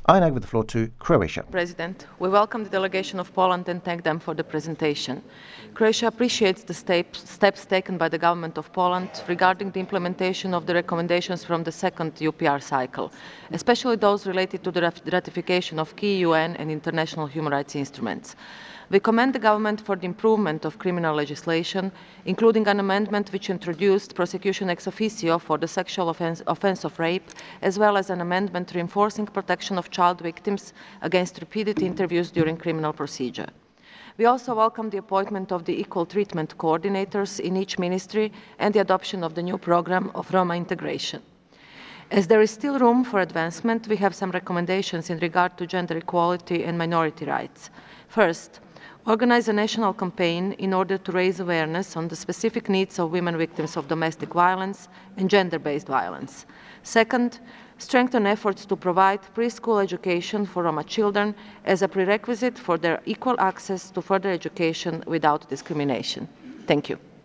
I now give the floor to Croatia. President, we welcome the delegation of Poland and thank them for the presentation. Croatia appreciates the steps taken by the government of Poland regarding the implementation of the recommendations from the second UPR cycle, especially those related to the ratification of key UN and international human rights instruments. We commend the government for the improvement of criminal legislation, including an amendment which introduced prosecution ex officio for the sexual offense of rape, as well as an amendment reinforcing protection of child victims against repeated interviews during criminal procedure. We also welcome the appointment of the equal treatment coordinators in each ministry and the adoption of the new program of Roma integration. As there is still room for advancement, we have some recommendations in regard to gender equality and minority rights. First, organize a national campaign in order to raise awareness on the specific needs of women victims of domestic violence and gender-based violence. Second, strengthen efforts to provide preschool education for Roma children as a prerequisite for their equal access to further education without discrimination. Thank you.